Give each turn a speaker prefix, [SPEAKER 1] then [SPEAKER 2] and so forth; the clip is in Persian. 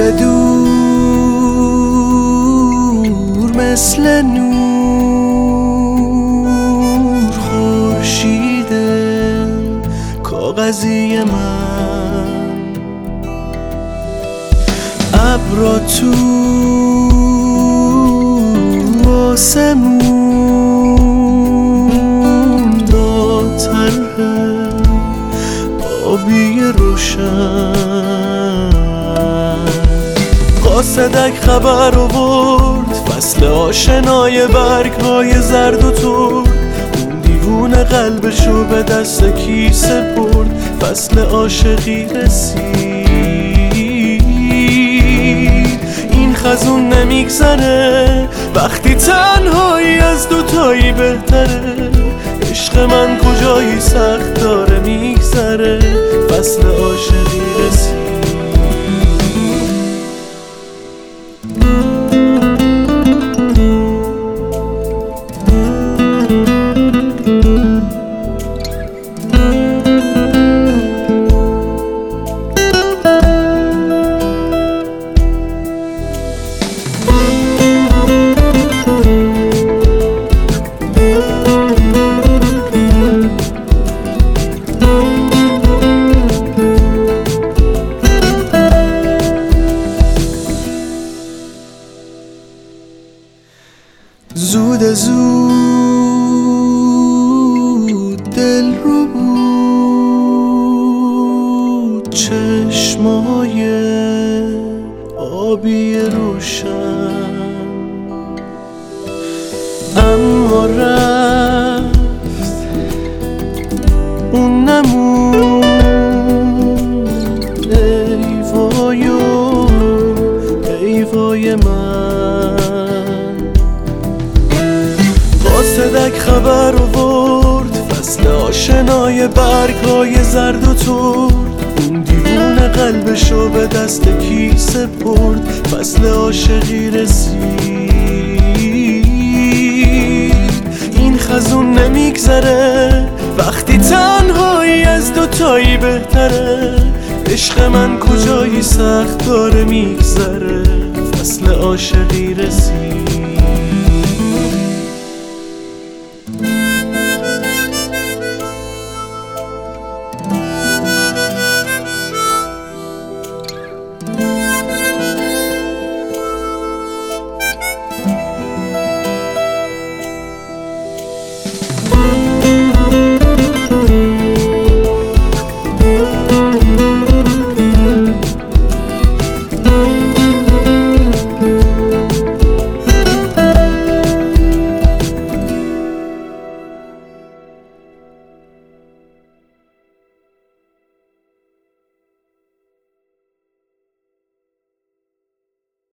[SPEAKER 1] دور دور مثل نور خورشید کاغذی من، ابرا تو آسمون با طرح آبی روشن. قاصدک خبر آورد فصل آشنای برگ‌های زرد و ترد، اون دیوونه قلبشو به دست کی سپرد. فصل عاشقی رسید، این خزون نمیگذره وقتی تنهایی از دوتایی بهتره. عشق من کجایی سخت داره میگذره، فصل عاشقی رسید. زود دل رو بود چشمای آبی روشن، اما رفت اون نمون. ای وای و ای وای من. قاصدک خبر آورد فصل آشنای برگ‌های زرد و ترد، اون دیوونه قلبشو به دست کی سپرد. فصل عاشقی رسید، این خزون نمیگذره وقتی تنهایی از دوتایی بهتره. عشق من کجایی سخت داره میگذره، فصل عاشقی رسید.